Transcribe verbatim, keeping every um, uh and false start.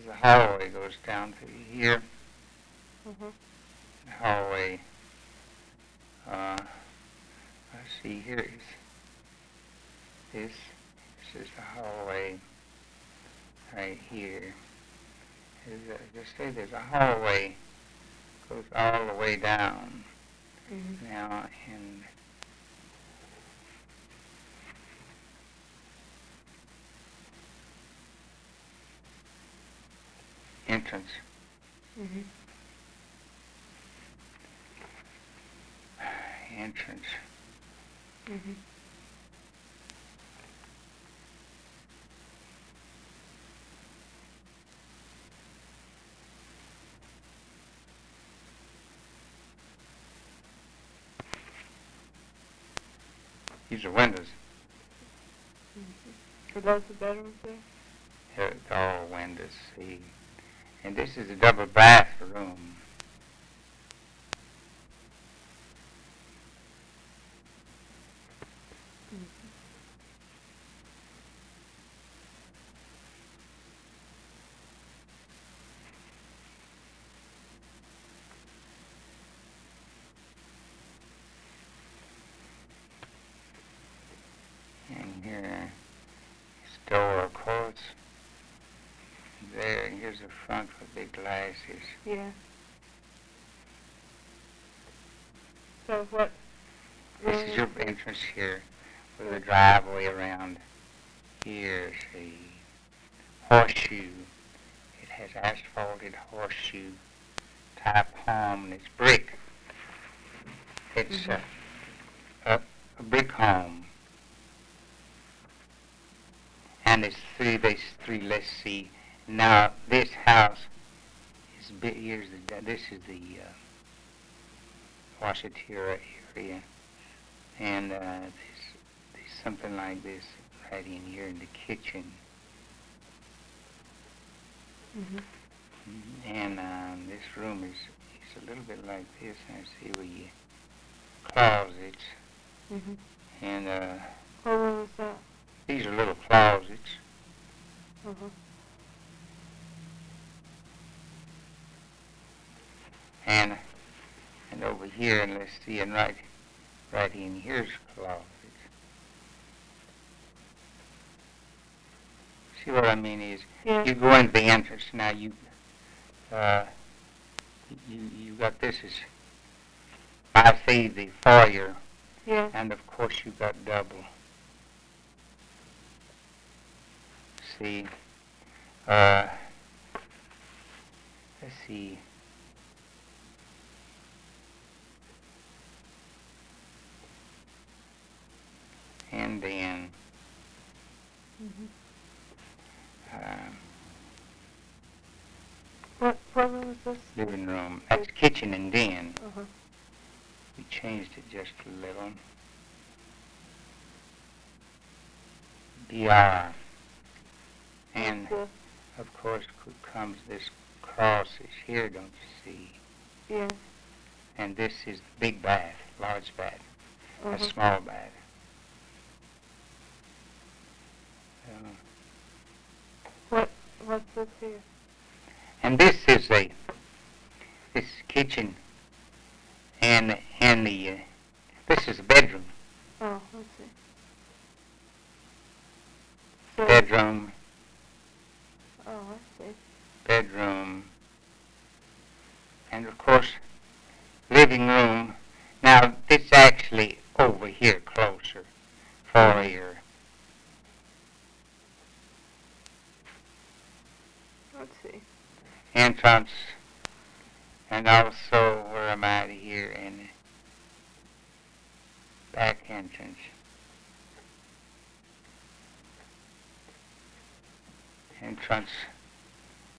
the hallway goes down through here. Mm-hmm. The hallway. Uh, let's see, here is this. This is the hallway right here. There's a, just say there's a hallway goes all the way down. Mm-hmm. Now, and entrance. Mm-hmm. Entrance. Mm-hmm. These are windows. Mm-hmm. Are those the bedrooms there? They're all windows, see. And this is a double bathroom. And here is door, of course. There, here's the front with big glasses. Yeah. So what? This is your entrance here with a driveway around here, see. Horseshoe. It has asphalted horseshoe type home, and it's brick. It's Mm-hmm. a, a, a brick home. And it's three, there's three, let's see. Now, this house is big, here's the, this is the uh, washateria area. And uh, there's, there's something like this right in here in the kitchen. Mm-hmm. And um, this room is, is a little bit like this. And I see where you closets. Mm-hmm. And uh, What room is that? these are little closets. Uh-huh. And and over here, and let's see, and right right in here's closets. See what I mean is, Yeah. you go into the entrance now. You uh, you you got this is I see the foyer. Yeah. And of course you got double. See, uh, let's see. And then, Mm-hmm. uh, What, what room is this? living room. That's kitchen and den. Uh-huh. We changed it just a little. B R. And Cool. of course comes this cross is here, don't you see? Yeah. And this is the big bath, large bath, Uh-huh. a small bath. Uh, What, what's this here? and this is a this kitchen, and and the uh, this is a bedroom. Oh, let's see. So, Bedroom, oh, I see. bedroom, and of course living room. Now this actually over here closer, foyer. Let's see. Entrance, and also where am I here in back entrance. Entrance.